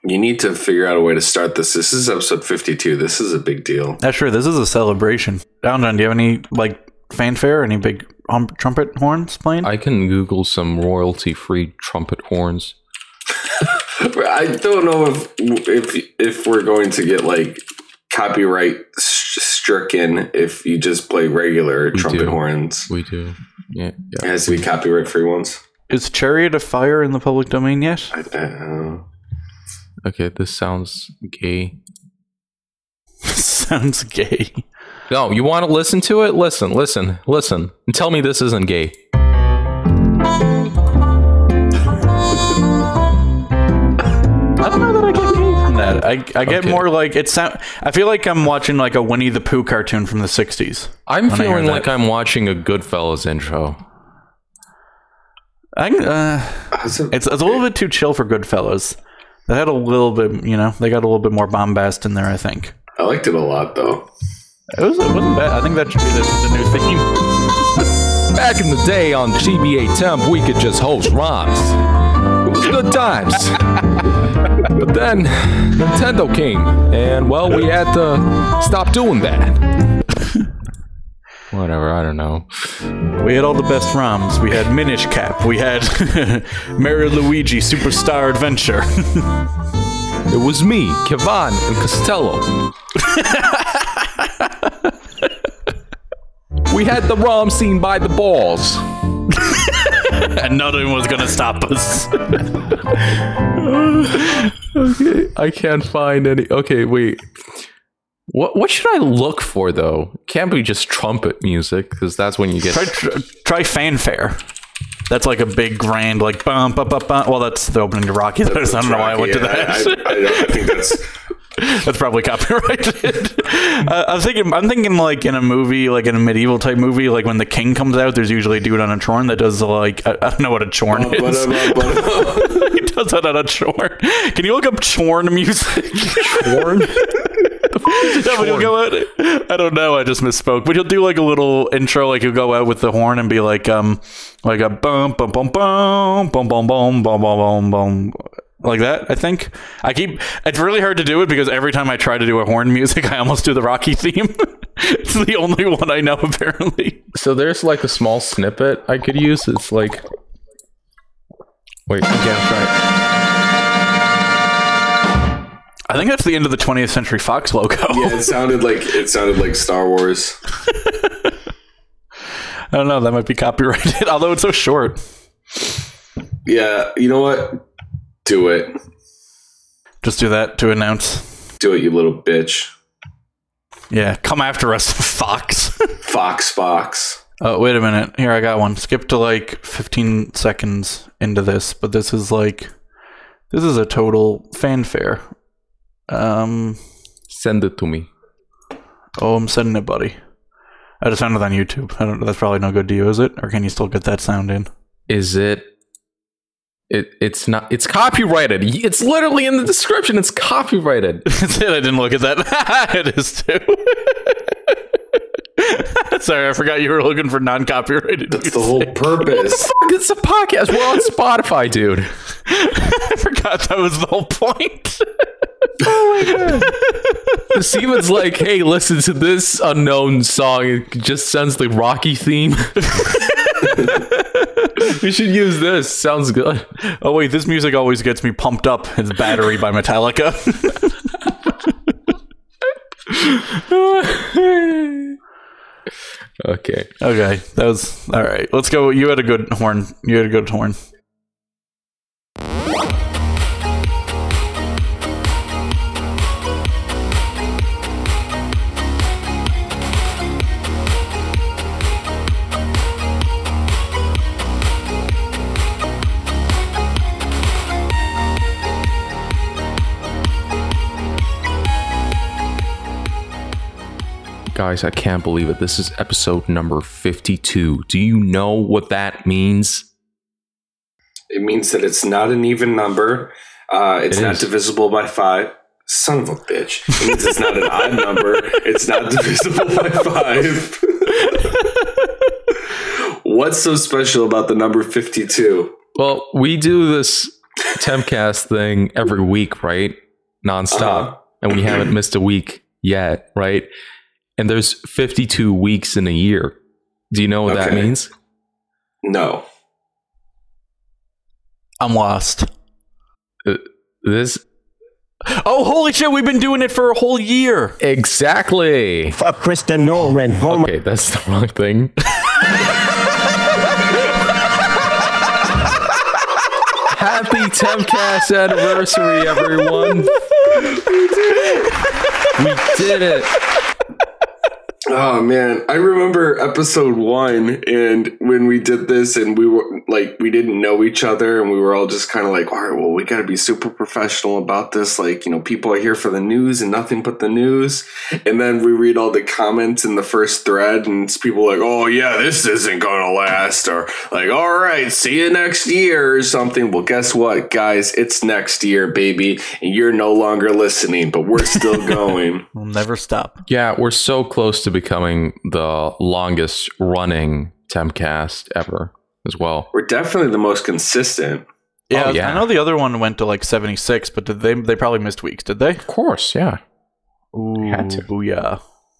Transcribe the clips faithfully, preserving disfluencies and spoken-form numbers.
You need to figure out a way to start this. This is episode fifty-two. This is a big deal. That's true. This is a celebration. Down, John, do you have any like fanfare? Any big um, trumpet horns playing? I can Google some royalty-free trumpet horns. I don't know if if if we're going to get like copyright stricken if you just play regular we trumpet do. horns. We do. Yeah, It yeah. has to be copyright free ones. Is Chariot of Fire in the public domain yet? I, I don't know. Okay, this sounds gay. Sounds gay. No, you want to listen to it? Listen, listen, listen. And tell me this isn't gay. I don't know that I get gay from that. I, I get Okay. more like it sound. I feel like I'm watching like a Winnie the Pooh cartoon from the sixties. I'm When I hear feeling that. like I'm watching a Goodfellas intro. I, uh, That's a- it's, it's a little bit too chill for Goodfellas. They had a little bit, you know, they got a little bit more bombast in there, I think. I liked it a lot though. It, was, it wasn't bad. I think that should be the, the new theme. Back in the day on G B A Temp, we could just host rhymes. It was good times. But then Nintendo came, and well, we had to stop doing that. Whatever, I don't know. We had all the best ROMs. We had Minish Cap. We had Mario Luigi Superstar Adventure. It was me, Kevon, and Costello. We had the ROM scene by the balls. And nothing was going to stop us. Okay, I can't find any. Okay, wait. What what should I look for though? Can't be just trumpet music because that's when you get. Try, try, try fanfare. That's like a big grand, like bum, bum, bum, bum. Well, that's the opening to Rocky. I don't know why I went to that. I, I, I, don't, I think that's That's probably copyrighted. uh, I'm thinking, I'm thinking like in a movie, like in a medieval type movie, like when the king comes out, there's usually a dude on a chorn that does like I, I don't know what a chorn but, is. uh, but, uh, He does that on a chorn. Can you look up chorn music? Chorn? Yeah, but he'll go out. I don't know. I just misspoke. But he'll do like a little intro, like he'll go out with the horn and be like, um, like a bum bum bum bum bum bum bum bum bum bum. Like that, I think. I keep. It's really hard to do it because every time I try to do a horn music, I almost do the Rocky theme. It's the only one I know, apparently. So there's like a small snippet I could use. It's like, wait, again, try I think that's the end of the twentieth Century Fox logo. yeah, it sounded like it sounded like Star Wars. I don't know. That might be copyrighted, although it's so short. Yeah, you know what? Do it. Just do that to announce. Do it, you little bitch. Yeah, come after us, Fox. Fox box. Oh, wait a minute. Here, I got one. Skip to like fifteen seconds into this, but this is like, this is a total fanfare. Um, Send it to me. oh, I'm sending it, buddy. I just found it on YouTube. I don't know. That's probably no good to you, is it? Or can you still get that sound in? Is it? It it's not. It's copyrighted. It's literally in the description. It's copyrighted. That's it. I didn't look at that. It is too. Sorry, I forgot you were looking for non-copyrighted. That's the whole purpose. Fuck, it's a podcast. We're on Spotify, dude. I forgot that was the whole point. Steven's like, hey, listen to this unknown song. It just sends the Rocky theme. We should use this. Sounds good. Oh wait, this music always gets me pumped up. It's Battery by Metallica. Okay. Okay, that was all right. Let's go. You had a good horn. You had a good horn. Guys, I can't believe it. This is episode number fifty-two. Do you know what that means? It means that it's not an even number. Uh, it's It not is. divisible by five. Son of a bitch. It means it's not an odd number. It's not divisible by five. What's so special about the number fifty-two? Well, we do this Tempcast thing every week, right? Nonstop. Uh-huh. And we haven't missed a week yet, right? And there's fifty-two weeks in a year. Do you know what okay. that means? No. I'm lost. Uh, this... Oh, holy shit, we've been doing it for a whole year. Exactly. Fuck Kristen Nolan. Okay, that's the wrong thing. Happy Tempcast anniversary, everyone. We did it. Oh man, I remember episode one, and when we did this, and we were like, we didn't know each other, and we were all just kind of like, all right, well, we got to be super professional about this. Like, you know, people are here for the news and nothing but the news. And then we read all the comments in the first thread, and it's people like, oh yeah, this isn't gonna last, or like, all right, see you next year or something. Well, guess what, guys? It's next year, baby, and you're no longer listening, but we're still going. We'll never stop. Yeah, we're so close to becoming the longest running Tempcast ever as well. We're definitely the most consistent. Yeah, oh, yeah, I know the other one went to like seventy-six, but did they they probably missed weeks, did they? Of course, yeah. Ooh, had to. Booyah.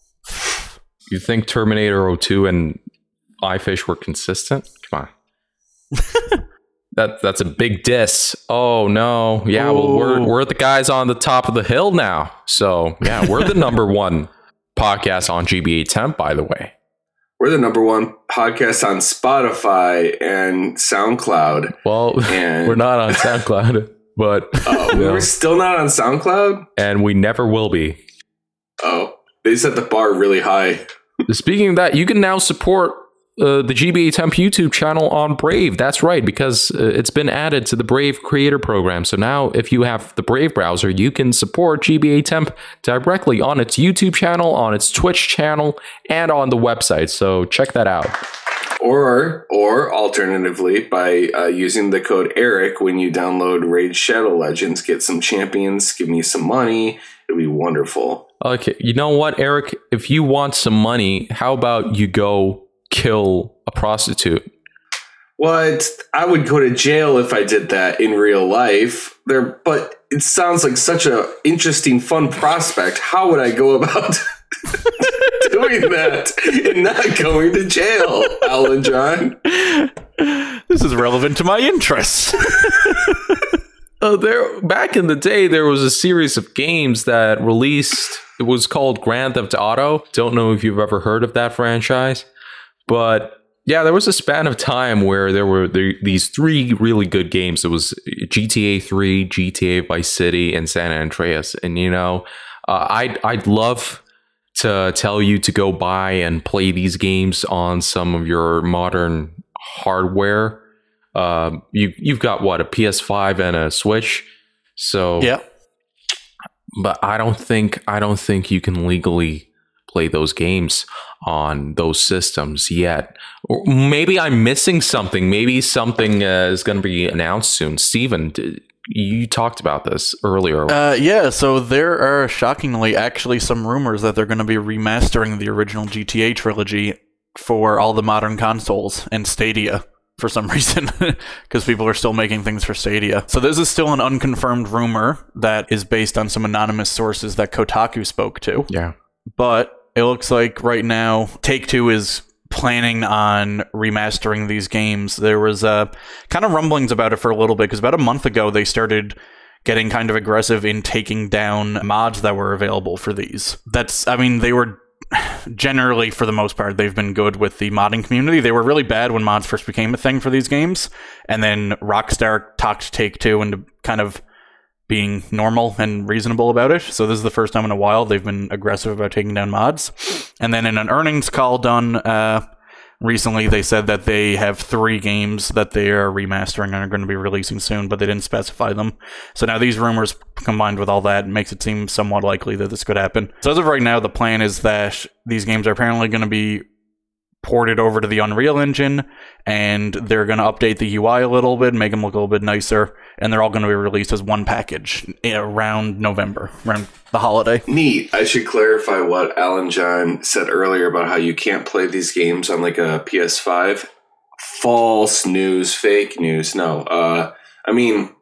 You think Terminator oh two and iFish were consistent? Come on. that that's a big diss. Oh no. Yeah, Ooh. well we're we're the guys on the top of the hill now. So yeah, we're the number one podcast on G B A Temp, by the way. We're the number one podcast on Spotify and SoundCloud. Well, and we're not on SoundCloud, but oh, we're still not on SoundCloud, and we never will be. Oh, they set the bar really high. Speaking of that, you can now support uh, the G B A Temp YouTube channel on Brave. That's right, because uh, it's been added to the Brave Creator Program. So now, if you have the Brave browser, you can support G B A Temp directly on its YouTube channel, on its Twitch channel, and on the website. So check that out. Or, or alternatively, by uh, using the code Eric when you download Raid Shadow Legends, get some champions, give me some money. It'd be wonderful. Okay, you know what, Eric? If you want some money, how about you go kill a prostitute? What? I would go to jail if I did that in real life. There, but it sounds like such a interesting, fun prospect. How would I go about doing that and not going to jail, Alan John? This is relevant to my interests. Uh, there, back in the day, there was a series of games that released. It was called Grand Theft Auto. Don't know if you've ever heard of that franchise, but yeah, there was a span of time where there were there, these three really good games. It was G T A three, G T A Vice City, and San Andreas. And you know, uh, I'd I'd love to tell you to go buy and play these games on some of your modern hardware. Uh, you you've got what, a P S five and a Switch, so yeah. But I don't think I don't think you can legally play those games on those systems yet. Or maybe I'm missing something. Maybe something uh, is going to be announced soon. Steven, d- you talked about this earlier. Uh, yeah, so there are shockingly actually some rumors that they're going to be remastering the original G T A trilogy for all the modern consoles and Stadia. For some reason, because people are still making things for Stadia. So this is still an unconfirmed rumor that is based on some anonymous sources that Kotaku spoke to. Yeah. But it looks like right now Take-Two is planning on remastering these games. There was uh, kind of rumblings about it for a little bit, because about a month ago they started getting kind of aggressive in taking down mods that were available for these. That's, I mean, they were... generally, for the most part, they've been good with the modding community. They were really bad when mods first became a thing for these games, and then Rockstar talked Take-Two into kind of being normal and reasonable about it. So this is the first time in a while they've been aggressive about taking down mods. And then in an earnings call done uh, recently, they said that they have three games that they are remastering and are going to be releasing soon, but they didn't specify them. So now these rumors combined with all that makes it seem somewhat likely that this could happen. So as of right now, the plan is that these games are apparently going to be ported over to the Unreal Engine, and they're going to update the U I a little bit, make them look a little bit nicer, and they're all going to be released as one package around November, around the holiday. Neat. I should clarify what Alan John said earlier about how you can't play these games on like a P S five. False news, fake news. No. Uh, I mean,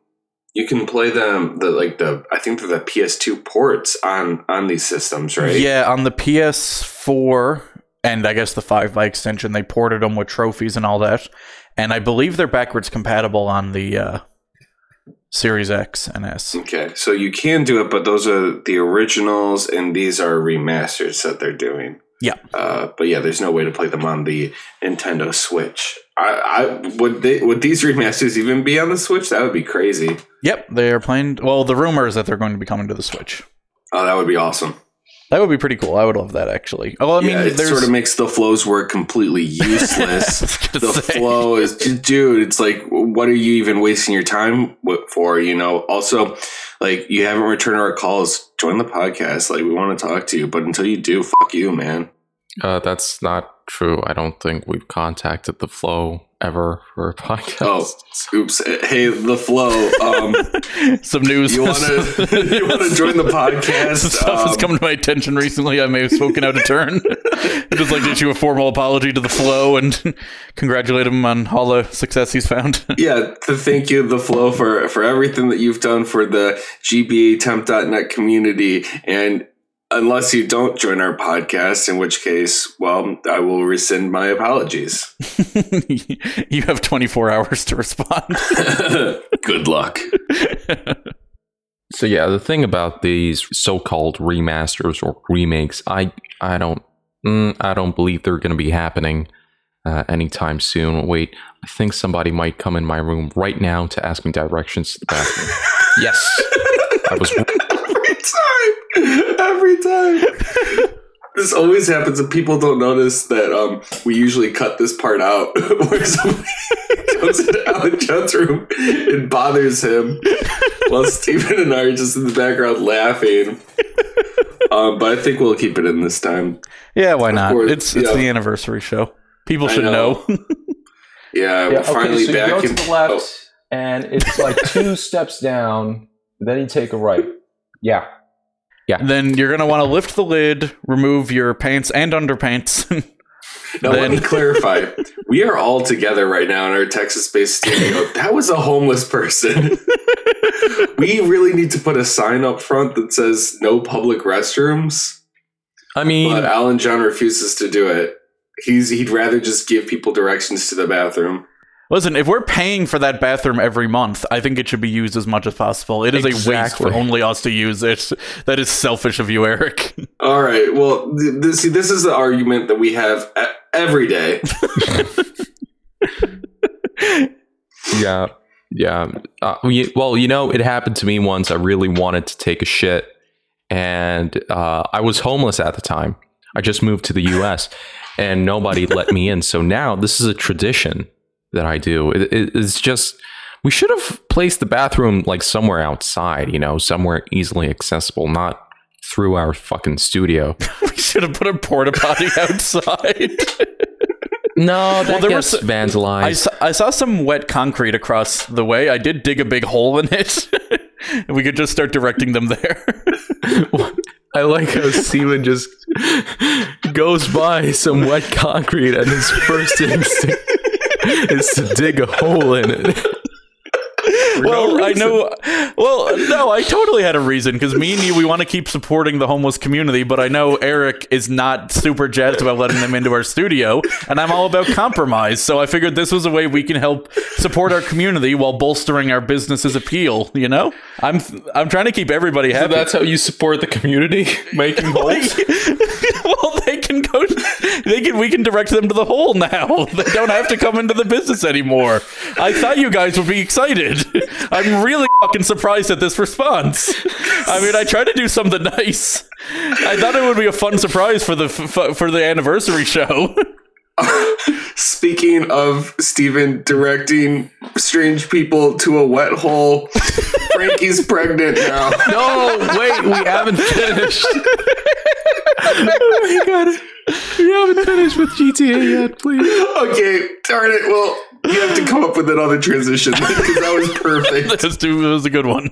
You can play them the like the I think they're the P S two ports on on these systems, right? Yeah, on the P S four and I guess the five by extension, they ported them with trophies and all that. And I believe they're backwards compatible on the uh, Series X and S. Okay, so you can do it, but those are the originals, and these are remasters that they're doing. Yeah. Uh, but yeah, there's no way to play them on the Nintendo Switch. I, I would they would these remasters even be on the Switch? That would be crazy. Yep, they are playing. Well, the rumor is that they're going to be coming to the Switch. Oh, that would be awesome. That would be pretty cool. I would love that, actually. Oh, I mean, yeah, it there's... sort of makes the flow's work completely useless. The say. flow is, dude, it's like, what are you even wasting your time for? You know, also, like, you haven't returned our calls. Join the podcast. Like, we want to talk to you, but until you do, fuck you, man. Uh, that's not true. I don't think we've contacted the Flow ever for a podcast. Oh, oops. Hey, the Flow. Um, Some news. You want to you want to join the podcast? Some stuff um, has come to my attention recently. I may have spoken out of turn. I'd just like to issue a formal apology to the Flow and congratulate him on all the success he's found. Yeah, to thank you, the Flow, for, for everything that you've done for the G B A temp dot net community. And unless you don't join our podcast, in which case, well, I will rescind my apologies. You have twenty-four hours to respond. Good luck. So yeah, the thing about these so-called remasters or remakes, I I don't mm, I don't believe they're going to be happening uh, anytime soon. Wait, I think somebody might come in my room right now to ask me directions to the bathroom. Yes, I was. Every time. This always happens and people don't notice that um, we usually cut this part out where somebody comes into Alan John's room and bothers him while Steven and I are just in the background laughing. Um, but I think we'll keep it in this time. Yeah, why not? Course, it's it's yeah. the anniversary show. People should I know. know. yeah, Yeah, we're okay, finally so back you go in. to the left, Oh. and it's like two steps down. Then you take a right. Yeah. Then you're going to want to lift the lid, remove your pants and underpants. Now, Then- let me clarify. We are all together right now in our Texas-based studio. That was a homeless person. We really need to put a sign up front that says no public restrooms. I mean, But Alan John refuses to do it. He's He'd rather just give people directions to the bathroom. Listen, if we're paying for that bathroom every month, I think it should be used as much as possible. It is a waste Exactly. for only us to use it. That is selfish of you, Eric. All right. Well, th- this, see, this is the argument that we have e- every day. yeah, yeah. Uh, we, well, you know, it happened to me once. I really wanted to take a shit, and uh, I was homeless at the time. I just moved to the U S, and nobody let me in. So now this is a tradition that I do. It, it, it's just, we should have placed the bathroom like somewhere outside, you know, somewhere easily accessible, not through our fucking studio. We should have put a porta potty outside. No, that Well, there gets was- vandalized. I saw, I saw some wet concrete across the way. I did dig a big hole in it. And we could just start directing them there. I like how Steven just goes by some wet concrete and his first instinct is to dig a hole in it. Well, no I know. Well, no, I totally had a reason because me and you, we want to keep supporting the homeless community, but I know Eric is not super jazzed about letting them into our studio, and I'm all about compromise. So I figured this was a way we can help support our community while bolstering our business's appeal. You know, I'm I'm trying to keep everybody So happy. that's how you support the community, making holes? Well, they can go. They can. We can direct them to the hole now. They don't have to come into the business anymore. I thought you guys would be excited. I'm really fucking surprised at this response. I mean, I tried to do something nice. I thought it would be a fun surprise for the f- for the anniversary show. Speaking of Steven directing strange people to a wet hole, Frankie's pregnant now. No, wait, we haven't finished. Oh my god. We haven't finished with G T A yet, please. Okay, darn it. Well, you have to come up with another transition because that was perfect. That was, that was a good one.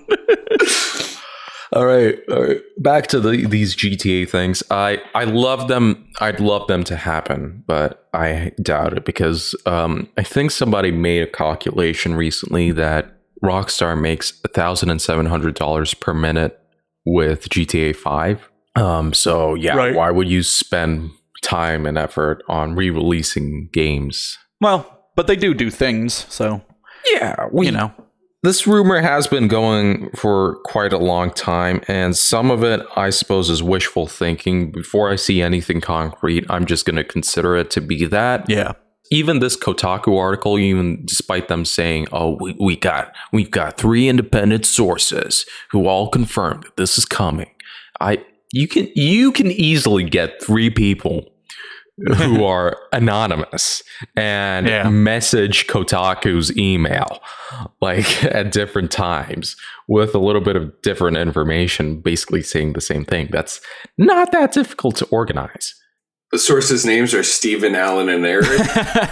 All right, all right. Back to the, these G T A things. I, I love them. I'd love them to happen, but I doubt it because um, I think somebody made a calculation recently that Rockstar makes one thousand seven hundred dollars per minute with G T A five. Um, so yeah, Right. why would you spend time and effort on re-releasing games? Well, but they do do things, so Yeah, we you know. This rumor has been going for quite a long time, and some of it, I suppose, is wishful thinking. Before I see anything concrete, I'm just going to consider it to be that. Yeah. Even this Kotaku article, even despite them saying, "Oh, we, we got we've got three independent sources who all confirmed that this is coming," I you can you can easily get three people who are anonymous and Yeah. message Kotaku's email like at different times with a little bit of different information, basically saying the same thing. That's not that difficult to organize. The sources' names are Stephen, Allen, and Eric.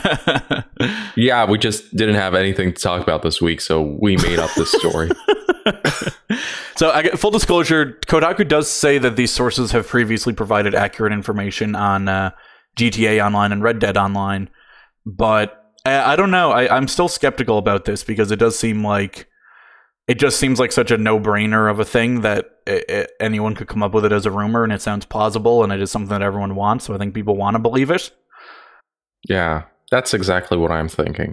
Yeah, we just didn't have anything to talk about this week, so we made up this story. So, I get, full disclosure, Kotaku does say that these sources have previously provided accurate information on uh, G T A Online and Red Dead Online, but I, I don't know. I, I'm still skeptical about this because it does seem like it just seems like such a no-brainer of a thing that it, it, anyone could come up with it as a rumor, and it sounds plausible, and it is something that everyone wants. So I think people want to believe it. Yeah, that's exactly what I'm thinking.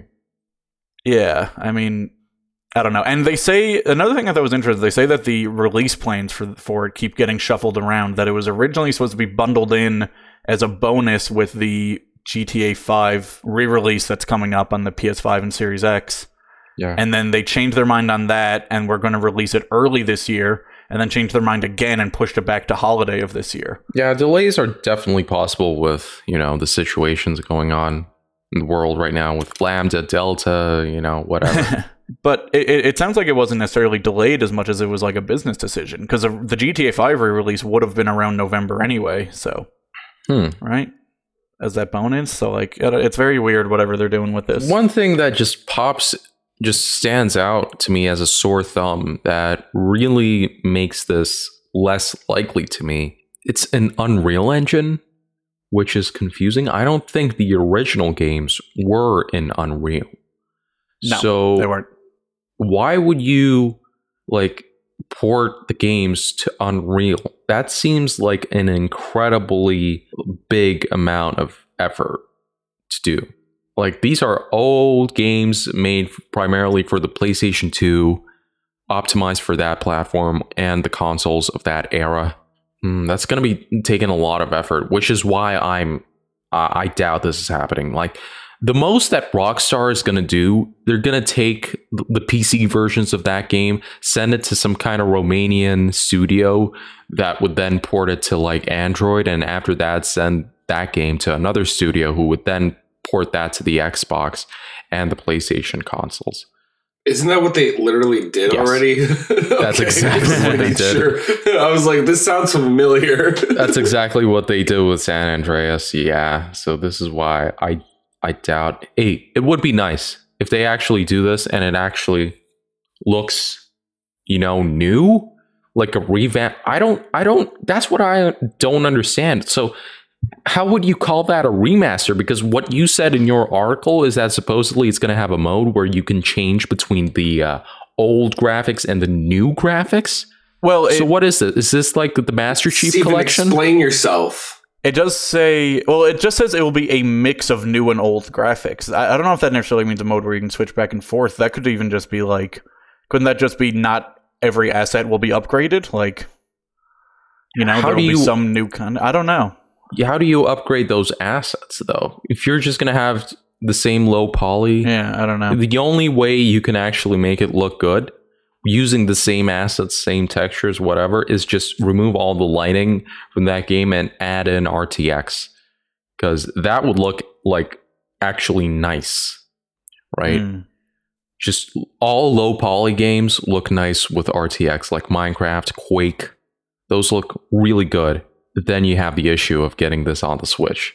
Yeah, I mean, I don't know. And they say, another thing I thought was interesting, they say that the release plans for for it keep getting shuffled around, that it was originally supposed to be bundled in as a bonus with the G T A five re-release that's coming up on the P S five and Series X. Yeah. And then they changed their mind on that, and we're going to release it early this year, and then changed their mind again and pushed it back to holiday of this year. Yeah, delays are definitely possible with, you know, the situations going on in the world right now with Lambda, Delta, you know, whatever. But it, it sounds like it wasn't necessarily delayed as much as it was like a business decision, because the G T A five re-release would have been around November anyway, so, Hmm. right? As that bonus, so like, it- it's very weird whatever they're doing with this. One thing that just pops, just stands out to me as a sore thumb that really makes this less likely to me, it's an Unreal Engine, which is confusing. I don't think the original games were in Unreal. No, so they weren't. why would you like port the games to Unreal? That seems like an incredibly big amount of effort to do. Like, these are old games made primarily for the PlayStation two, optimized for that platform and the consoles of that era. Mm, that's going to be taking a lot of effort, which is why I'm uh, I doubt this is happening. Like, the most that Rockstar is going to do, they're going to take the P C versions of that game, send it to some kind of Romanian studio that would then port it to like Android, and after that send that game to another studio who would then port that to the Xbox and the PlayStation consoles. Isn't that what they literally did Yes. already? That's exactly just what they making did. sure. I was like, this sounds familiar. That's exactly what they did with San Andreas. Yeah. So this is why I I doubt. Hey, it would be nice if they actually do this and it actually looks, you know, new, like a revamp. I don't I don't that's what I don't understand. So how would you call that a remaster? Because what you said in your article is that supposedly it's going to have a mode where you can change between the uh, old graphics and the new graphics. Well, So it, what is this? Is this like the Master Chief Steven, collection? explain yourself. it does say, well, it just says it will be a mix of new and old graphics. I, I don't know if that necessarily means a mode where you can switch back and forth. That could even just be like, couldn't that just be not every asset will be upgraded? Like, you know, How there will do be you- some new kind. I don't know. How do you upgrade those assets though? If you're just going to have the same low poly, Yeah, I don't know. the only way you can actually make it look good using the same assets, same textures, whatever, is just remove all the lighting from that game and add in R T X, because that would look like actually nice, right? Mm. Just all low poly games look nice with R T X, like Minecraft, Quake. Those look really good. But then you have the issue of getting this on the Switch.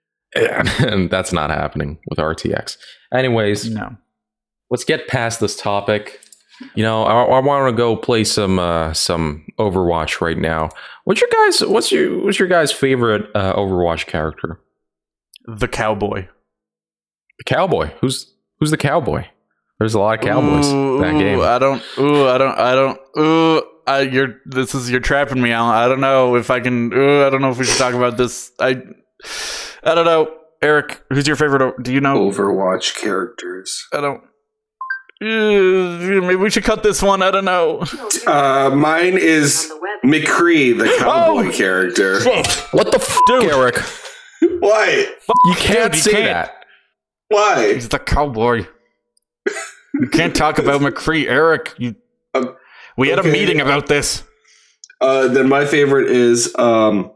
And that's not happening with R T X. Anyways, No. let's get past this topic. You know, I, I want to go play some uh, some Overwatch right now. What's your guys? What's your what's your guys' favorite uh, Overwatch character? The cowboy. The cowboy. Who's who's the cowboy? There's a lot of Cowboys ooh, in that game. Ooh, I don't. Ooh, I don't. I don't. Ooh, I, you're. This is you're trapping me, Alan. I don't know if I can. Ooh, I don't know if we should talk about this. I. I don't know. Eric, who's your favorite? Do you know Overwatch characters? I don't. Uh, maybe we should cut this one. I don't know. Uh, mine is McCree, the cowboy Oh! character. What the f, Dude. Eric? Why? You can't Dude, you say can't. that. Why? He's the cowboy. You can't talk about McCree, Eric. You. Um, we had okay. a meeting about this. Uh, then my favorite is um,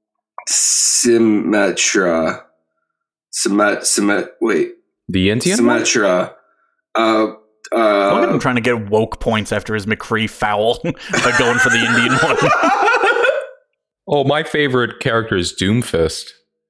Symmetra. Symmet. Symmet. Wait. The Indian one? Symmetra. Uh, Look at him uh, trying to get woke points after his McCree foul by going for the Indian one. Oh, my favorite character is Doomfist.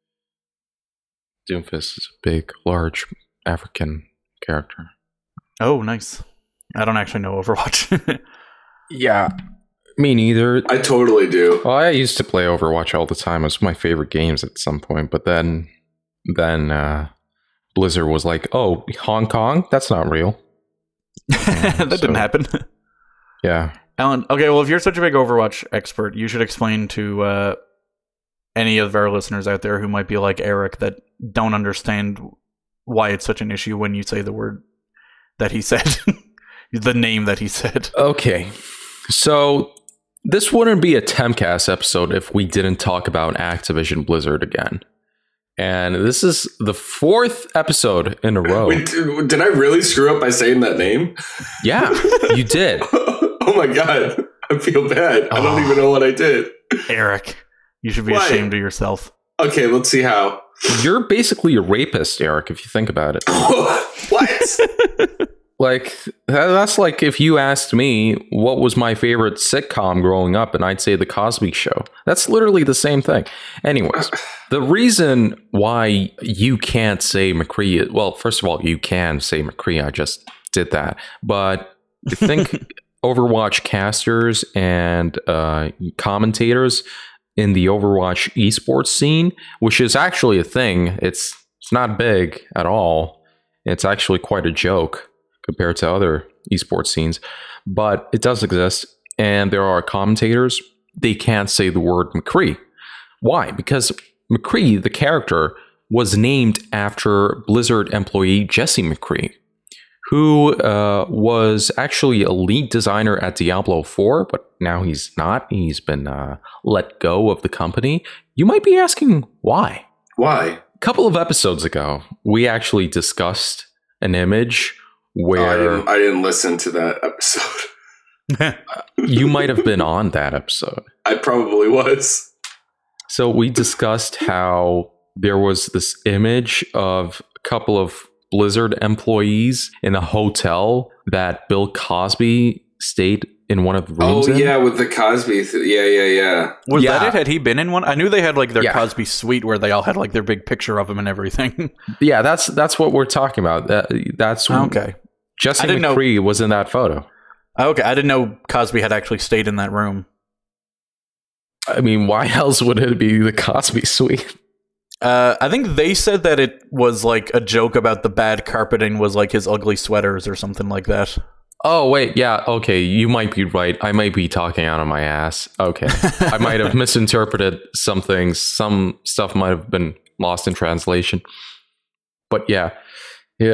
Doomfist is a big, large African character. Oh, nice. I don't actually know Overwatch. Yeah. Me neither. I totally do. Well, I used to play Overwatch all the time. It was my favorite games at some point. But then, then uh, Blizzard was like, "Oh, Hong Kong? That's not real." that so- didn't happen. Yeah. Alan, okay, well, if you're such a big Overwatch expert, you should explain to uh, any of our listeners out there who might be like Eric that don't understand why it's such an issue when you say the word that he said, the name that he said. Okay. So this wouldn't be a Temcast episode if we didn't talk about Activision Blizzard again. And this is the fourth episode in a row. Wait, did, did I really screw up by saying that name? Yeah, you did. Oh my god. I feel bad. I don't Oh. even know what I did. Eric, you should be Why? ashamed of yourself. Okay, let's see how. You're basically a rapist, Eric, if you think about it. What? Like, that- that's like if you asked me what was my favorite sitcom growing up, and I'd say The Cosby Show. That's literally the same thing. Anyways, the reason why you can't say McCree, well, first of all, you can say McCree. I just did that. But I think Overwatch casters and uh, commentators in the Overwatch esports scene, which is actually a thing. It's it's not big at all. It's actually quite a joke compared to other esports scenes, but it does exist. And there are commentators, they can't say the word McCree. Why? Because McCree, the character, was named after Blizzard employee Jesse McCree, who uh, was actually a lead designer at Diablo four, but now he's not. He's been uh, let go of the company. You might be asking why. Why? A couple of episodes ago, we actually discussed an image Oh, I, where didn't, I didn't listen to that episode. you might have been on that episode. I probably was. So we discussed how there was this image of a couple of Blizzard employees in a hotel that Bill Cosby stayed in one of the rooms Oh in. yeah, with the Cosby. Th- yeah, yeah, yeah. Was Yeah. that it? Had he been in one? I knew they had like their Yeah. Cosby suite where they all had like their big picture of him and everything. Yeah, that's that's what we're talking about. That, that's okay. Jesse I didn't know- McCree was in that photo. Okay, I didn't know Cosby had actually stayed in that room. I mean, why else would it be the Cosby suite? Uh, I think they said that it was like a joke about the bad carpeting was like his ugly sweaters or something like that. Oh, wait, yeah, okay, you might be right. I might be talking out of my ass. Okay. I might have misinterpreted some things. Some stuff might have been lost in translation. But yeah. Yeah.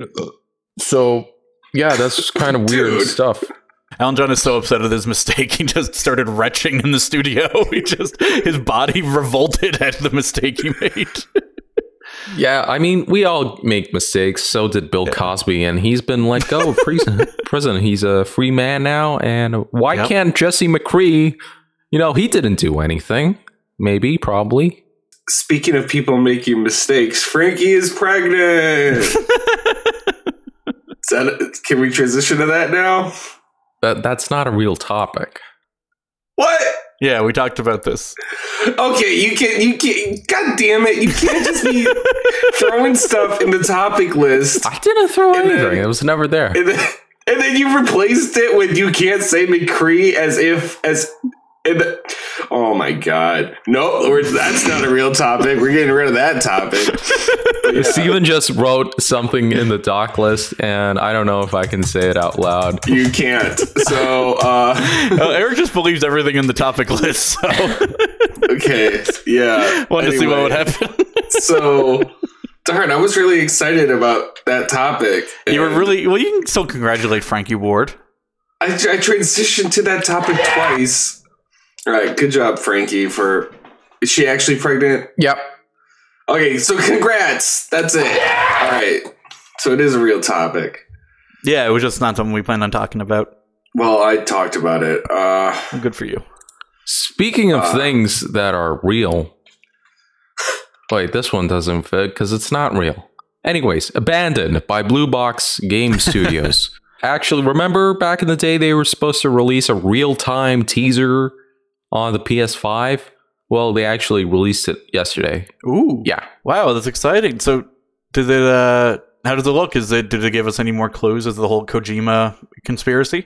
So, yeah, that's kind of weird Dude. stuff. Alan John is so upset at his mistake, he just started retching in the studio. He just, his body revolted at the mistake he made. Yeah, I mean, we all make mistakes. So did Bill Cosby, and he's been let go of prison. prison. He's a free man now. And why Yep. can't Jesse McCree, you know, he didn't do anything. Maybe, probably. Speaking of people making mistakes, Frankie is pregnant. Is that, can we transition to that now? That That's not a real topic. What? Yeah, we talked about this. Okay, you can you can God damn it, you can't just be throwing stuff in the topic list I didn't throw And then- anything. It was never there. and then, and then you replaced it with you can't say McCree as if as and Oh my god. No, we're, that's not a real topic. We're getting rid of that topic. Yeah. Steven just wrote something in the doc list, and I don't know if I can say it out loud. You can't. So, uh... uh, Eric just believes everything in the topic list, so... okay, yeah. Wanted anyway, to see what would happen. So, darn, I was really excited about that topic. You were really... Well, you can still congratulate Frankie Ward. I, I transitioned to that topic twice. All right, good job, Frankie, for... Is she actually pregnant? Yep. Okay, so congrats. That's it. All right. So it is a real topic. Yeah, it was just not something we planned on talking about. Well, I talked about it. Uh, Good for you. Speaking of Uh, things that are real, wait, this one doesn't fit because it's not real. Anyways, Abandoned by Blue Box Game Studios. Actually, remember back in the day they were supposed to release a real-time teaser on the P S five? Well, they actually released it yesterday. Ooh. Yeah. Wow, that's exciting. So, did it, uh, how does it look? Is it, did it give us any more clues as to the whole Kojima conspiracy?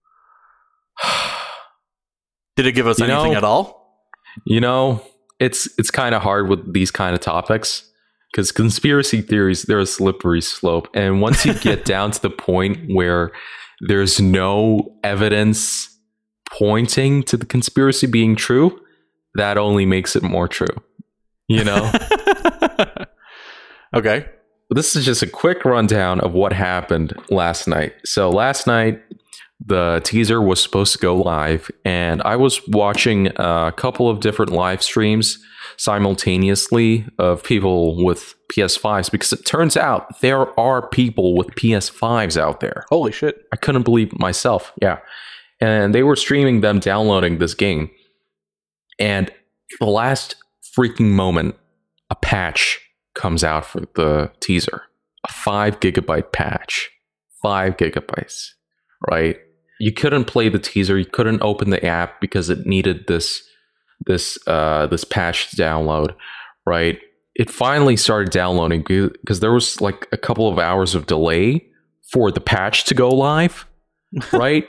Did it give us You anything know- at all? You know, it's it's kind of hard with these kind of topics because conspiracy theories, they're a slippery slope. And once you get down to the point where there's no evidence pointing to the conspiracy being true, that only makes it more true. You know? Okay. This is just a quick rundown of what happened last night. So last night, the teaser was supposed to go live, and I was watching a couple of different live streams simultaneously of people with P S fives, because it turns out there are people with P S fives out there. Holy shit. I couldn't believe it myself. Yeah. And they were streaming them downloading this game. And the last freaking moment, a patch comes out for the teaser. A five gigabyte patch. Five gigabytes. Right? You couldn't play the teaser. You couldn't open the app because it needed this this uh, this patch to download. Right? It finally started downloading because there was like a couple of hours of delay for the patch to go live. Right?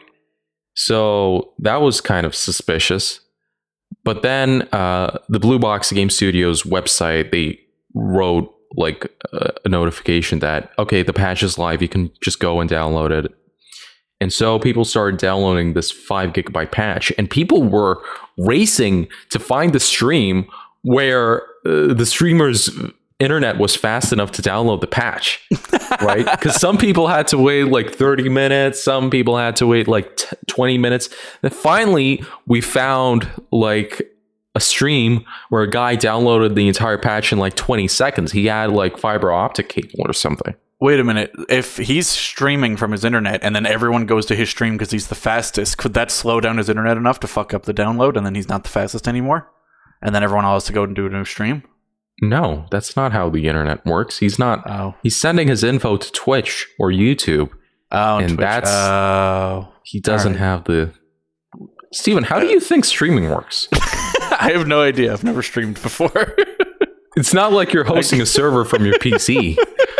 So that was kind of suspicious. But then uh, the Blue Box Game Studios website, they wrote like a, a notification that, okay, the patch is live. You can just go and download it. And so people started downloading this five gigabyte patch, and people were racing to find the stream where uh, the streamer's internet was fast enough to download the patch, right? Because some people had to wait like thirty minutes, some people had to wait like t- twenty minutes. And finally, we found like a stream where a guy downloaded the entire patch in like twenty seconds. He had like fiber optic cable or something. Wait a minute. If he's streaming from his internet and then everyone goes to his stream because he's the fastest, could that slow down his internet enough to fuck up the download and then he's not the fastest anymore? And then everyone else has to go and do a new stream? No, that's not how the internet works. He's not. Oh. He's sending his info to Twitch or YouTube. Oh, And Twitch. that's- Oh. He doesn't Alright. have the. Steven, how do you think streaming works? I have no idea. I've never streamed before. It's not like you're hosting a server from your P C.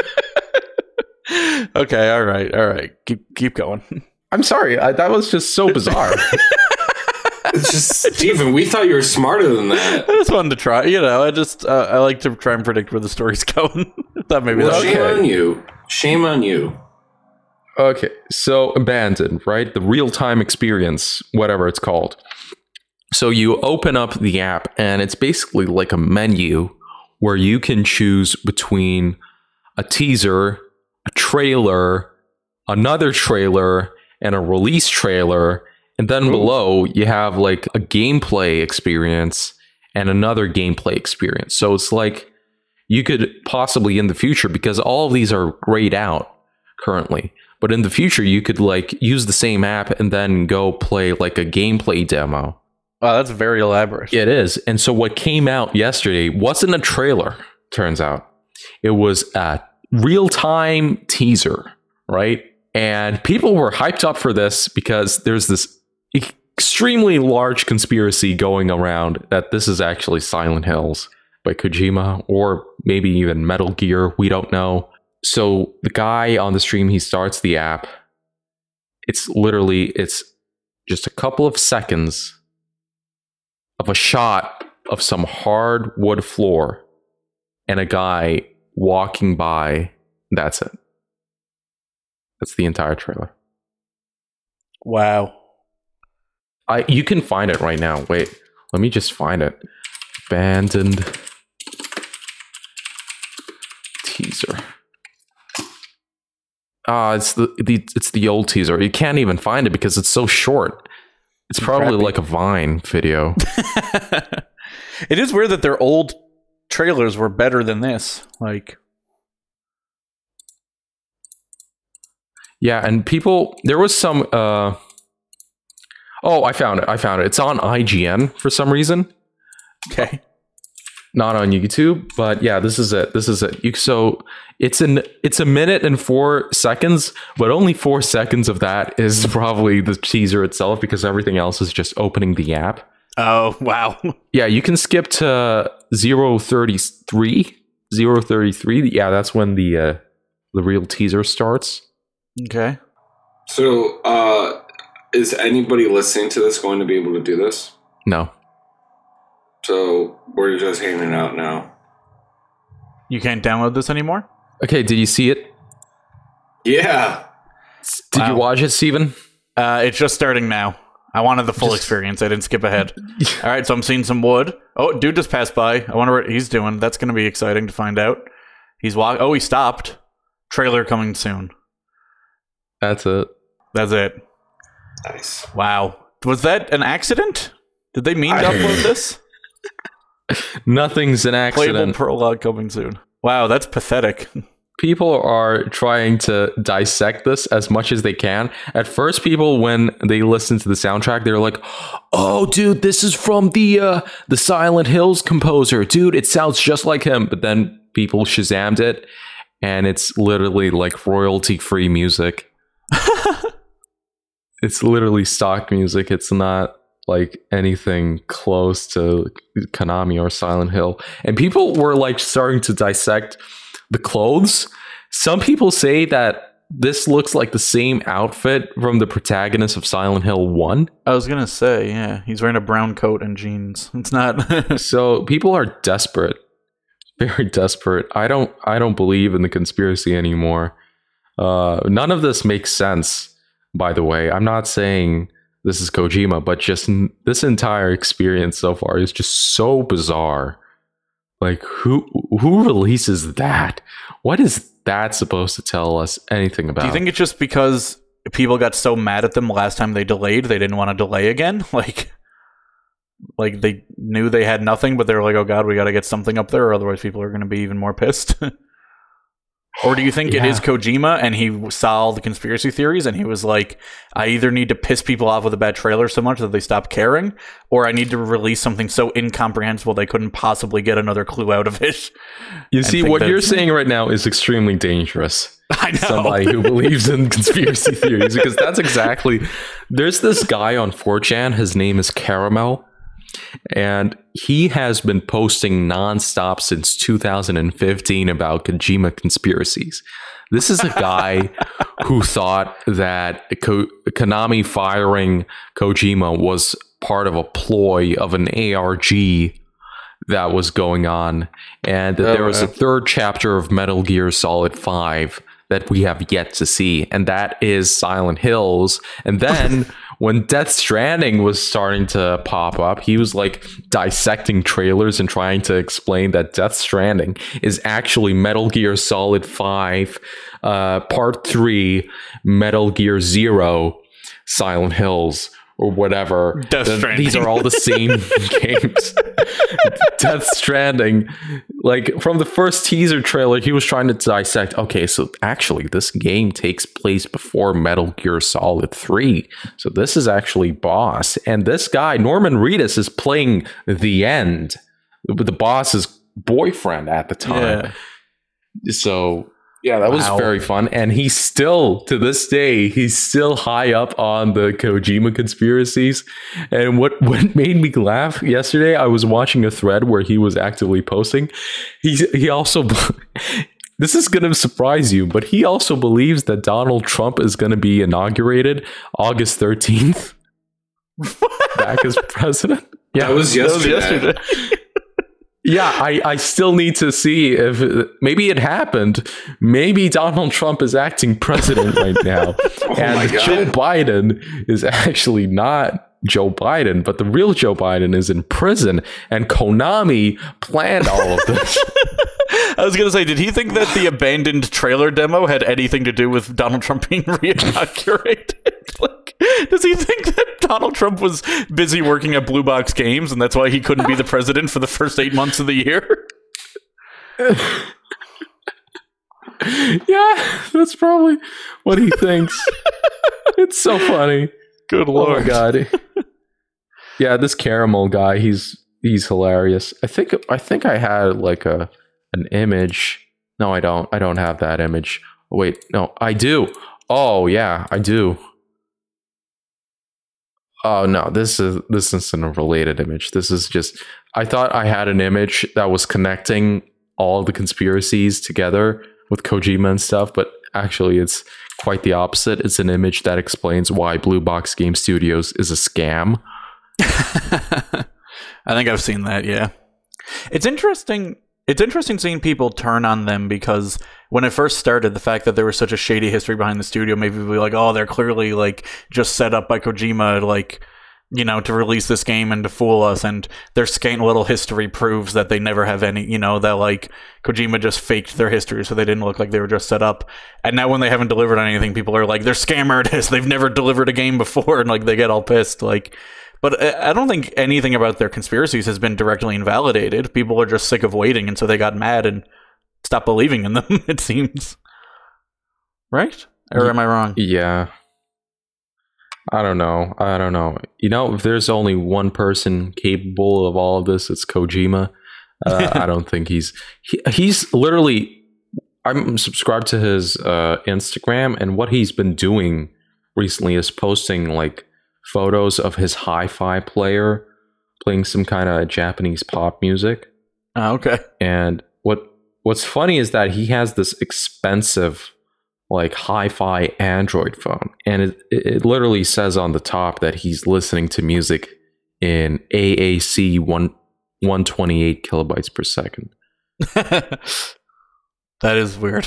Okay, all right, all right. Keep keep going. I'm sorry, I, that was just so bizarre. it's just, Steven, we thought you were smarter than that. I just wanted to try. You know, I just uh, I like to try and predict where the story's going. Thought maybe Well, that's shame Okay. on you. Shame on you. Okay, so Abandoned, right? The real-time experience, whatever it's called. So you open up the app, and it's basically like a menu where you can choose between a teaser, a trailer, another trailer, and a release trailer. And then Ooh. below, you have like a gameplay experience and another gameplay experience. So it's like you could possibly in the future, because all of these are grayed out currently, but in the future, you could like use the same app and then go play like a gameplay demo. Wow, that's very elaborate. It is. And so what came out yesterday wasn't a trailer, turns out. It was a real-time teaser, right? And people were hyped up for this because there's this extremely large conspiracy going around that this is actually Silent Hills by Kojima, or maybe even Metal Gear. We don't know. So the guy on the stream, he starts the app. It's literally, it's just a couple of seconds of a shot of some hardwood floor and a guy walking by. That's it. That's the entire trailer. Wow. I you can find it right now. Wait, let me just find it. Abandoned teaser. Ah, uh, it's the, the it's the old teaser. You can't even find it because it's so short. It's probably Crappy. like a Vine video. It is weird that their old trailers were better than this. Like, yeah, and people, there was some. Uh, oh, I found it. I found it. It's on I G N for some reason. Okay. Not on YouTube, but yeah, this is it. This is it. You, so it's an it's a minute and four seconds, but only four seconds of that is probably the teaser itself because everything else is just opening the app. Oh wow! Yeah, you can skip to zero thirty three. Zero thirty three. Yeah, that's when the uh, the real teaser starts. Okay. So, uh, is anybody listening to this going to be able to do this? No. So we're just hanging out now. You can't download this anymore? Okay, did you see it? Yeah. Did wow. you watch it, Steven? Uh, it's just starting now. I wanted the full just... experience. I didn't skip ahead. All right, so I'm seeing some wood. Oh, dude just passed by. I wonder what he's doing. That's going to be exciting to find out. He's walk. Oh, he stopped. Trailer coming soon. That's it. That's it. Nice. Wow. Was that an accident? Did they mean to I... upload this? Nothing's an accident. Playable prologue coming soon. Wow, that's pathetic. People are trying to dissect this as much as they can. At first, people, when they listen to the soundtrack, they're like, "Oh, dude, this is from the uh, the Silent Hills composer. Dude, it sounds just like him." But then people Shazammed it, and it's literally like royalty-free music. It's literally stock music. It's not like anything close to Konami or Silent Hill. And people were like starting to dissect the clothes. Some people say that this looks like the same outfit from the protagonist of Silent Hill one. I was gonna say, yeah, he's wearing a brown coat and jeans. It's not. So people are desperate, very desperate. I don't, I don't believe in the conspiracy anymore. Uh, none of this makes sense, by the way. I'm not saying this is Kojima, but just n- this entire experience so far is just so bizarre. Like, who who releases that? What is that supposed to tell us anything about? Do you think it's just because people got so mad at them last time they delayed, they didn't want to delay again? Like, like they knew they had nothing, but they were like, oh god, we got to get something up there, or otherwise people are going to be even more pissed. Or do you think yeah. it is Kojima and he saw all the conspiracy theories and he was like, I either need to piss people off with a bad trailer so much that they stop caring, or I need to release something so incomprehensible they couldn't possibly get another clue out of it? You see, what you're saying right now is extremely dangerous. I know. Somebody who believes in conspiracy theories, because that's exactly... There's this guy on four chan, his name is Caramel, and he has been posting nonstop since two thousand fifteen about Kojima conspiracies. This is a guy who thought that Ko- Konami firing Kojima was part of a ploy of an A R G that was going on, and that oh, there was a third chapter of Metal Gear Solid five that we have yet to see, and that is Silent Hills. And then when Death Stranding was starting to pop up, he was like dissecting trailers and trying to explain that Death Stranding is actually Metal Gear Solid five, uh, Part three, Metal Gear Zero, Silent Hills, or whatever. Death Stranding. These are all the same games. Death Stranding. Like, from the first teaser trailer, he was trying to dissect, okay, so actually this game takes place before Metal Gear Solid three. So this is actually boss. And this guy, Norman Reedus, is playing the end. The boss's boyfriend at the time. Yeah. So... yeah, that was wow. very fun. And he's still, to this day, he's still high up on the Kojima conspiracies. And what, what made me laugh yesterday, I was watching a thread where he was actively posting. He, he also, this is going to surprise you, but he also believes that Donald Trump is going to be inaugurated August thirteenth back as president. Yeah, That was yesterday. That was yesterday. yeah. I, I still need to see if maybe it happened. Maybe Donald Trump is acting president right now, Oh my and God. Joe Biden is actually not Joe Biden, but the real Joe Biden is in prison, and Konami planned all of this. I was gonna say, did he think that the abandoned trailer demo had anything to do with Donald Trump being reinaugurated? Like, does he think that Donald Trump was busy working at Blue Box Games and that's why he couldn't be the president for the first eight months of the year? Yeah, that's probably what he thinks. It's so funny. Good Oh lord. my god. Yeah, this caramel guy, he's he's hilarious. I think I think I had like a an image. No, I don't. I don't have that image. Wait, no, I do. Oh yeah, I do. Oh no, this is this isn't a related image. This is just I thought I had an image that was connecting all the conspiracies together with Kojima and stuff, but actually it's quite the opposite. It's an image that explains why Blue Box Game Studios is a scam. I think I've seen that, yeah. It's interesting. It's interesting seeing people turn on them because when it first started, the fact that there was such a shady history behind the studio made people be like, oh, they're clearly like just set up by Kojima, like, you know, to release this game and to fool us. And their scant little history proves that they never have any, you know, that like Kojima just faked their history so they didn't look like they were just set up. And now when they haven't delivered on anything, people are like, they're scam artists. They've never delivered a game before. And like they get all pissed. Like, but I don't think anything about their conspiracies has been directly invalidated. People are just sick of waiting, and so they got mad and stopped believing in them, it seems. Right? Or am I wrong? Yeah. I don't know. I don't know. You know, if there's only one person capable of all of this, it's Kojima. Uh, I don't think he's... He, he's literally... I'm subscribed to his uh, Instagram, and what he's been doing recently is posting, like, photos of his hi-fi player playing some kind of Japanese pop music. Oh, okay. And what what's funny is that he has this expensive like hi-fi Android phone, and it, it literally says on the top that he's listening to music in A A C one one twenty-eight kilobytes per second. That is weird.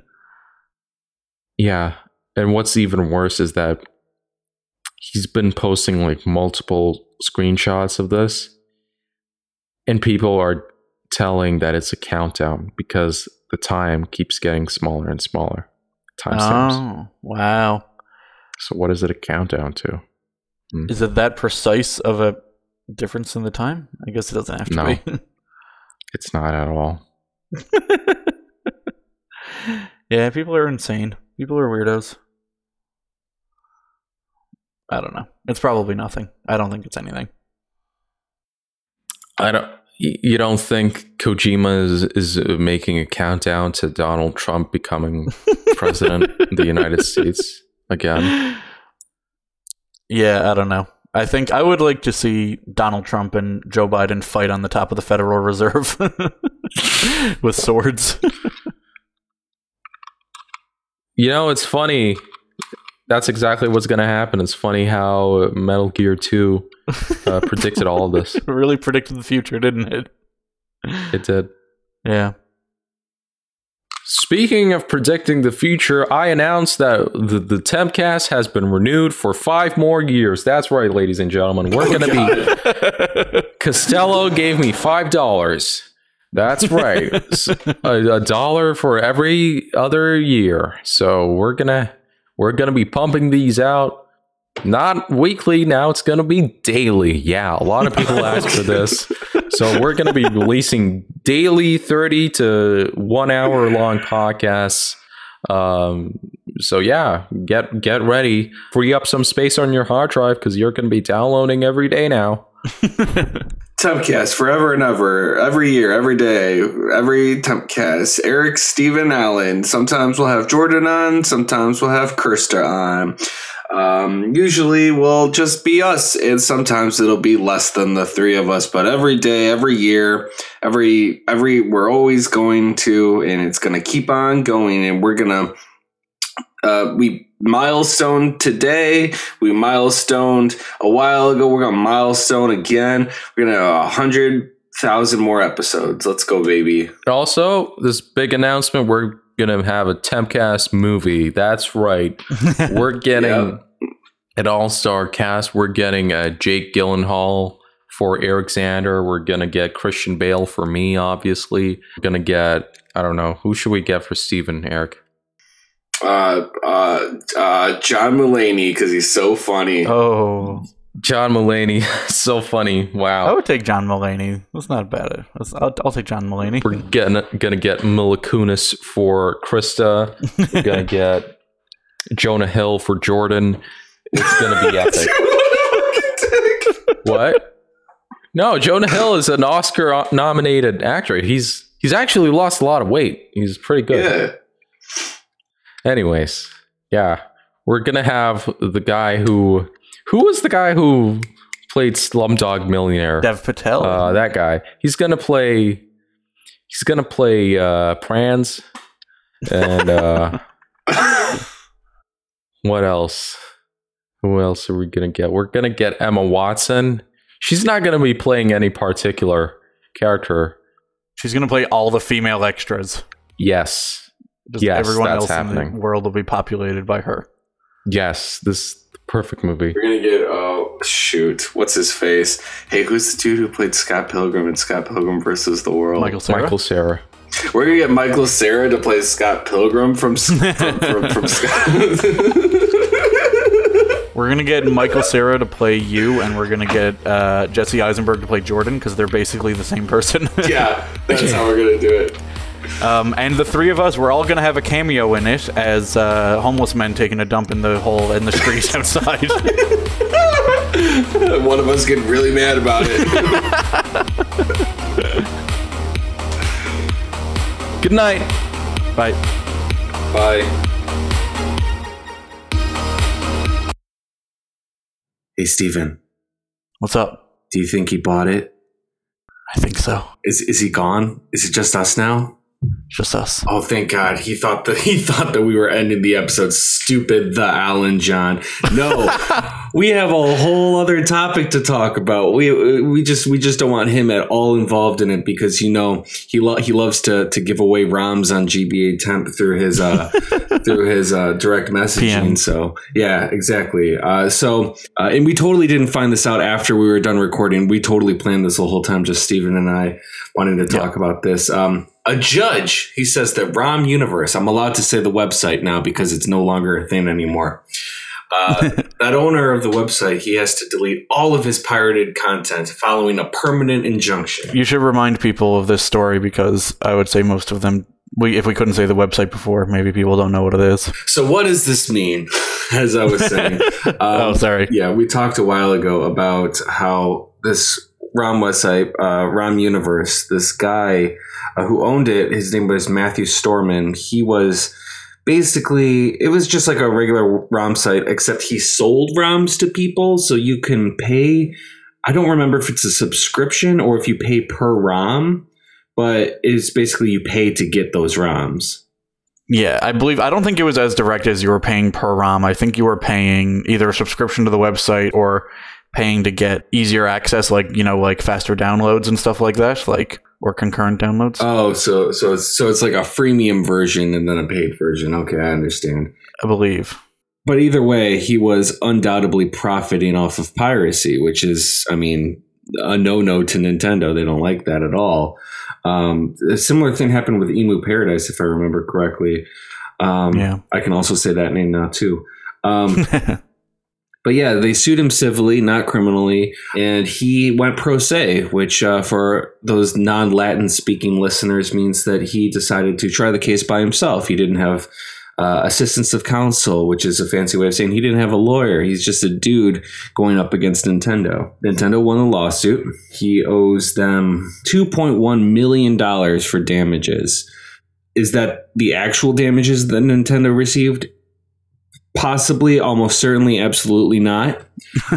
Yeah, and what's even worse is that he's been posting like multiple screenshots of this, and people are telling that it's a countdown because the time keeps getting smaller and smaller. Timestamps. Oh, wow. So what is it a countdown to? Hmm? Is it that precise of a difference in the time? I guess it doesn't have to No. be. It's not at all. Yeah, people are insane. People are weirdos. I don't know. It's probably nothing. I don't think it's anything. I don't. y- You don't think Kojima is is making a countdown to Donald Trump becoming president of the United States again? Yeah, I don't know. I think I would like to see Donald Trump and Joe Biden fight on the top of the Federal Reserve with swords. You know, it's funny. That's exactly what's going to happen. It's funny how Metal Gear two uh, predicted all of this. It really predicted the future, didn't it? It did. Yeah. Speaking of predicting the future, I announced that the, the Tempcast has been renewed for five more years. That's right, ladies and gentlemen. We're going to be... Costello gave me five dollars. That's right. a, a dollar for every other year. So we're going to we're going to be pumping these out. Not weekly, now it's going to be daily. Yeah, a lot of people asked for this. So we're going to be releasing daily thirty to one hour long podcasts. Um, so yeah, get get ready. Free up some space on your hard drive because you're going to be downloading every day now. Tempcast forever and ever, every year, every day, every Tempcast. Eric, Steven, Allen. Sometimes we'll have Jordan on. Sometimes we'll have Kirsta on. Um, usually we'll just be us, and sometimes it'll be less than the three of us. But every day, every year, every every we're always going to, and it's going to keep on going, and we're gonna. Uh, we milestone today. We milestoned a while ago. We're going to milestone again. We're going to have one hundred thousand more episodes. Let's go, baby. Also, this big announcement, we're going to have a Tempcast movie. That's right. We're getting yep. an all-star cast. We're getting uh, Jake Gyllenhaal for Eric Zander. We're going to get Christian Bale for me, obviously. We're going to get, I don't know, who should we get for Steven, Eric? Uh, uh, uh, John Mulaney, because he's so funny. Oh, John Mulaney, so funny! Wow, I would take John Mulaney. That's not bad. That's, I'll, I'll take John Mulaney. We're gonna gonna get Mila Kunis for Krista. We're gonna get Jonah Hill for Jordan. It's gonna be epic. What? No, Jonah Hill is an Oscar-nominated actor. He's he's actually lost a lot of weight. He's pretty good. Yeah. Anyways, yeah, we're gonna have the guy who. Who was the guy who played Slumdog Millionaire? Dev Patel. Uh, that guy. He's gonna play. He's gonna play uh, Prans. And uh, what else? Who else are we gonna get? We're gonna get Emma Watson. She's not gonna be playing any particular character. She's gonna play all the female extras. Yes. Just yes, everyone that's else happening. in the world will be populated by her. Yes, this. Perfect movie. We're gonna get oh shoot, what's his face? Hey, who's the dude who played Scott Pilgrim in Scott Pilgrim versus the World? Michael Cera. Michael Cera. We're gonna get Michael Cera to play Scott Pilgrim from from, from, from Scott. We're gonna get Michael Cera to play you, and we're gonna get uh, Jesse Eisenberg to play Jordan because they're basically the same person. Yeah, that's how we're gonna do it. Um, and the three of us, we're all going to have a cameo in it as uh, homeless men taking a dump in the hole in the street outside. One of us getting really mad about it. Good night. Bye. Bye. Hey, Steven. What's up? Do you think he bought it? I think so. Is is he gone? Is it just us now? Just us. Oh, thank God. He thought that he thought that we were ending the episode. Stupid, the Alan John. No, we have a whole other topic to talk about. We we just we just don't want him at all involved in it because, you know, he lo- he loves to to give away ROMs on G B A Temp through his uh through his uh, direct messaging. P M. So yeah, exactly. Uh, so uh, and we totally didn't find this out after we were done recording. We totally planned this the whole time. Just Steven and I wanted to talk yeah. about this. Um, A judge, he says that ROM Universe, I'm allowed to say the website now because it's no longer a thing anymore. Uh, that owner of the website, he has to delete all of his pirated content following a permanent injunction. You should remind people of this story because I would say most of them, we if we couldn't say the website before, maybe people don't know what it is. So what does this mean? As I was saying. Um, oh, sorry. Yeah, we talked a while ago about how this ROM website, uh, ROM Universe, this guy uh, who owned it, his name was Matthew Storman. He was basically, it was just like a regular ROM site, except he sold ROMs to people. So you can pay, I don't remember if it's a subscription or if you pay per ROM, but it's basically you pay to get those ROMs. Yeah, I believe, I don't think it was as direct as you were paying per ROM. I think you were paying either a subscription to the website or paying to get easier access, like, you know, like faster downloads and stuff like that, like, or concurrent downloads. Oh, so so it's so it's like a freemium version and then a paid version. Okay, I understand. I believe. But either way, he was undoubtedly profiting off of piracy, which is, I mean, a no-no to Nintendo. They don't like that at all. Um, a similar thing happened with Emu Paradise, if I remember correctly. Um, yeah. I can also say that name now, too. Um But yeah, they sued him civilly, not criminally, and he went pro se, which uh, for those non-Latin speaking listeners means that he decided to try the case by himself. He didn't have uh, assistance of counsel, which is a fancy way of saying he didn't have a lawyer. He's just a dude going up against Nintendo. Nintendo won a lawsuit. He owes them two point one million dollars for damages. Is that the actual damages that Nintendo received? Possibly, almost certainly, absolutely not.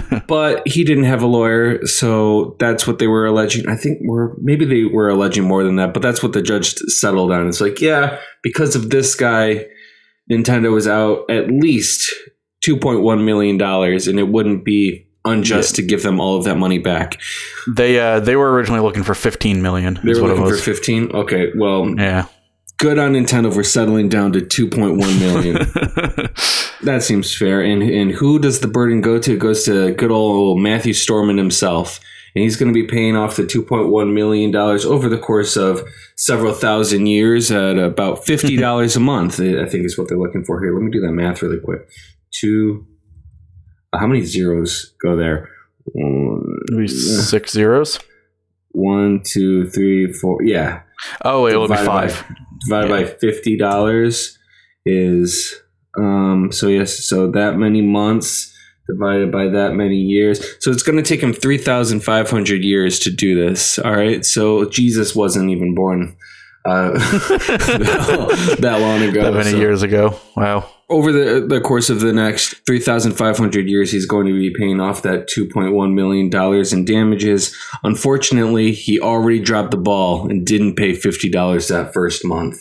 But he didn't have a lawyer, so that's what they were alleging. I think we're maybe they were alleging more than that, but that's what the judge settled on. It's like, yeah, because of this guy, Nintendo was out at least two point one million dollars, and it wouldn't be unjust yeah. to give them all of that money back. They uh, they were originally looking for fifteen million. They were what looking it was. for fifteen. Okay, well, yeah. Good on Nintendo for settling down to two point one million. That seems fair. And and who does the burden go to? It goes to good old Matthew Storman himself. And he's going to be paying off the two point one million dollars over the course of several thousand years at about fifty dollars a month, I think is what they're looking for here. Let me do that math really quick. Two. How many zeros go there? Maybe six zeros? One, two, three, four. Yeah. Oh, it will be five. By, divided yeah. by fifty dollars is, um, so yes, so that many months divided by that many years. So it's going to take him three thousand five hundred years to do this. All right. So Jesus wasn't even born uh, that, that long ago. That many so. years ago. Wow. Over the, the course of the next three thousand five hundred years, he's going to be paying off that two point one million dollars in damages. Unfortunately, he already dropped the ball and didn't pay fifty dollars that first month.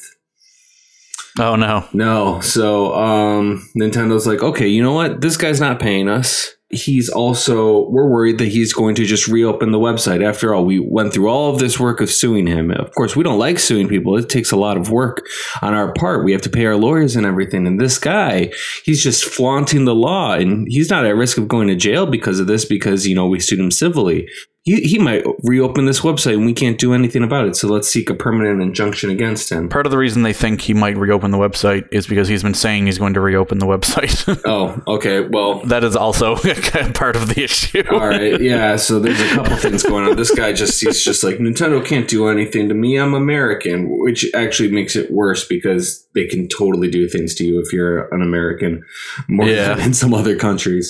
Oh, no. No. So um, Nintendo's like, okay, you know what? This guy's not paying us. He's also, we're worried that he's going to just reopen the website. After all, we went through all of this work of suing him. Of course, we don't like suing people. It takes a lot of work on our part. We have to pay our lawyers and everything. And this guy, he's just flaunting the law, and he's not at risk of going to jail because of this, because, you know, we sued him civilly. He, he might reopen this website and we can't do anything about it. So let's seek a permanent injunction against him. Part of the reason they think he might reopen the website is because he's been saying he's going to reopen the website. Oh, okay. Well, that is also part of the issue. All right. Yeah. So there's a couple things going on. This guy just, he's just like, Nintendo can't do anything to me. I'm American, which actually makes it worse because they can totally do things to you if you're an American more yeah. than in some other countries.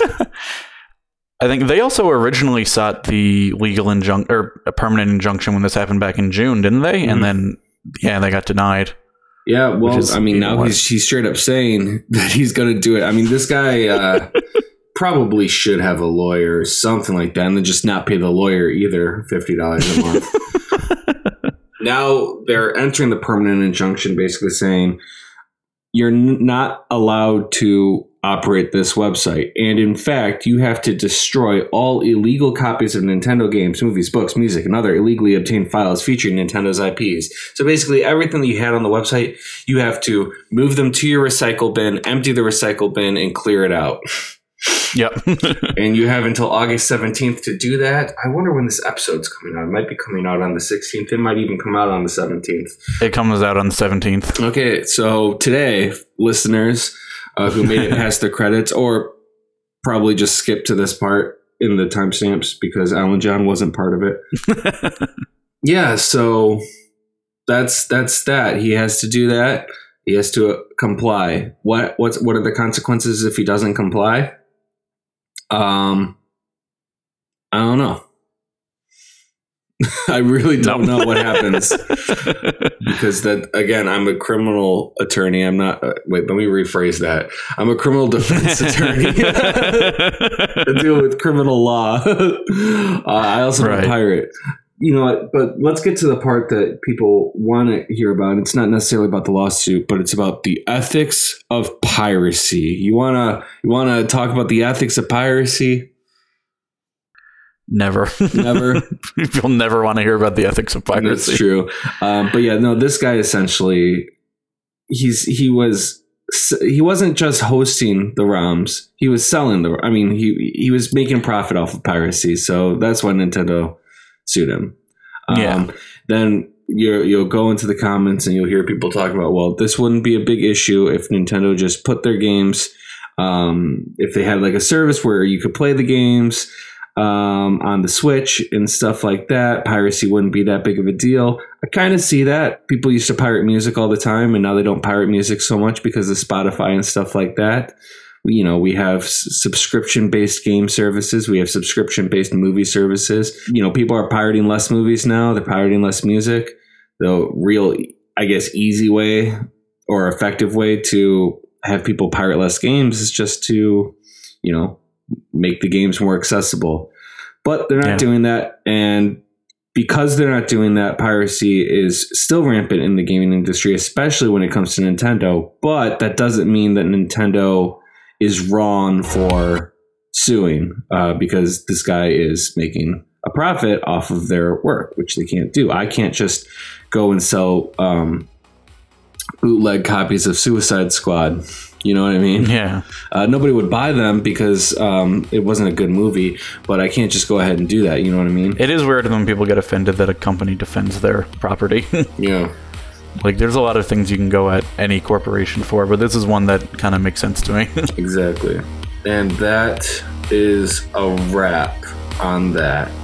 I think they also originally sought the legal injunction or a permanent injunction when this happened back in June, didn't they? Mm-hmm. And then, yeah, they got denied. Yeah, well, I mean, now he's, he's straight up saying that he's going to do it. I mean, this guy uh, probably should have a lawyer or something like that, and then just not pay the lawyer either fifty dollars a month. Now they're entering the permanent injunction, basically saying you're n- not allowed to operate this website. And in fact, you have to destroy all illegal copies of Nintendo games, movies, books, music, and other illegally obtained files featuring Nintendo's I Ps. So basically everything that you had on the website, you have to move them to your recycle bin, empty the recycle bin, and clear it out. Yep. And you have until August seventeenth to do that. I wonder when this episode's coming out. It might be coming out on the sixteenth. It might even come out on the seventeenth. It comes out on the seventeenth. Okay, so today, listeners uh, who made it past the credits, or probably just skipped to this part in the timestamps because Alan John wasn't part of it. Yeah, so that's that's that. He has to do that. He has to uh, comply. What what's what are the consequences if he doesn't comply? Um, I don't know. I really don't know what happens because that again, I'm a criminal attorney. I'm not. Uh, wait, let me rephrase that. I'm a criminal defense attorney. I deal with criminal law. uh, I also am right. a pirate. You know what? But let's get to the part that people want to hear about. It's not necessarily about the lawsuit, but it's about the ethics of piracy. You wanna you wanna talk about the ethics of piracy? Never, never. You'll never want to hear about the ethics of piracy. That's true. Um, but yeah, no. This guy essentially, he's he was he wasn't just hosting the ROMs. He was selling the. I mean, he he was making profit off of piracy. So that's why Nintendo sued him. Um, yeah. Then you you'll go into the comments and you'll hear people talking about, well, this wouldn't be a big issue if Nintendo just put their games, um, if they had like a service where you could play the games um, on the Switch and stuff like that. Piracy wouldn't be that big of a deal. I kind of see that. People used to pirate music all the time, and now they don't pirate music so much because of Spotify and stuff like that. You know, we have subscription-based game services. We have subscription-based movie services. You know, people are pirating less movies now. They're pirating less music. The real, I guess, easy way or effective way to have people pirate less games is just to, you know, make the games more accessible. But they're not yeah. doing that. And because they're not doing that, piracy is still rampant in the gaming industry, especially when it comes to Nintendo. But that doesn't mean that Nintendo is wrong for suing, uh, because this guy is making a profit off of their work, which they can't do. I can't just go and sell um, bootleg copies of Suicide Squad. You know what I mean? Yeah. Uh, nobody would buy them because um, it wasn't a good movie, but I can't just go ahead and do that. You know what I mean? It is weird when people get offended that a company defends their property. Yeah. Like, there's a lot of things you can go at any corporation for, but this is one that kind of makes sense to me. Exactly. And that is a wrap on that.